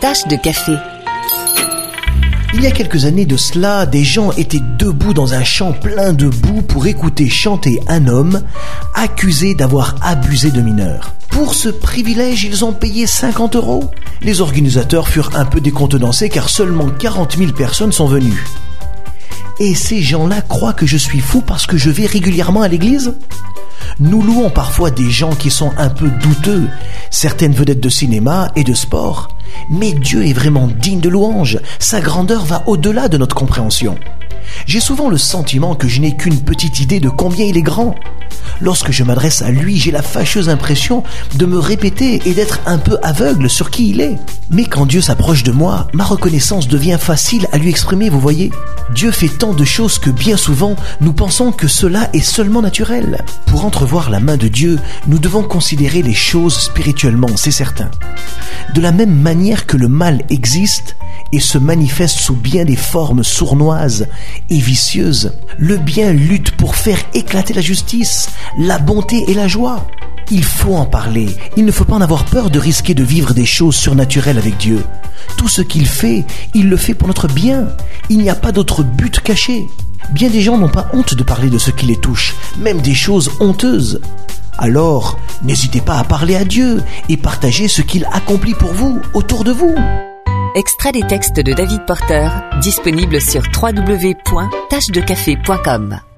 Tache de café. Il y a quelques années de cela, des gens étaient debout dans un champ plein de boue pour écouter chanter un homme accusé d'avoir abusé de mineurs. Pour ce privilège, ils ont payé 50 €. Les organisateurs furent un peu décontenancés car seulement 40 000 personnes sont venues. Et ces gens-là croient que je suis fou parce que je vais régulièrement à l'église ? Nous louons parfois des gens qui sont un peu douteux, certaines vedettes de cinéma et de sport. Mais Dieu est vraiment digne de louange. Sa grandeur va au-delà de notre compréhension. J'ai souvent le sentiment que je n'ai qu'une petite idée de combien il est grand. Lorsque je m'adresse à lui, j'ai la fâcheuse impression de me répéter et d'être un peu aveugle sur qui il est. Mais quand Dieu s'approche de moi, ma reconnaissance devient facile à lui exprimer, vous voyez. Dieu fait tant de choses que bien souvent, nous pensons que cela est seulement naturel. Pour entrevoir la main de Dieu, nous devons considérer les choses spirituellement, c'est certain. De la même manière que le mal existe et se manifeste sous bien des formes sournoises et vicieuses, le bien lutte pour faire éclater la justice, la bonté et la joie. Il faut en parler. Il ne faut pas en avoir peur de risquer de vivre des choses surnaturelles avec Dieu. Tout ce qu'il fait, il le fait pour notre bien. Il n'y a pas d'autre but caché. Bien des gens n'ont pas honte de parler de ce qui les touche, même des choses honteuses. Alors, n'hésitez pas à parler à Dieu et partager ce qu'il accomplit pour vous, autour de vous. Extrait des textes de David Porter, disponible sur www.tachedecafé.com.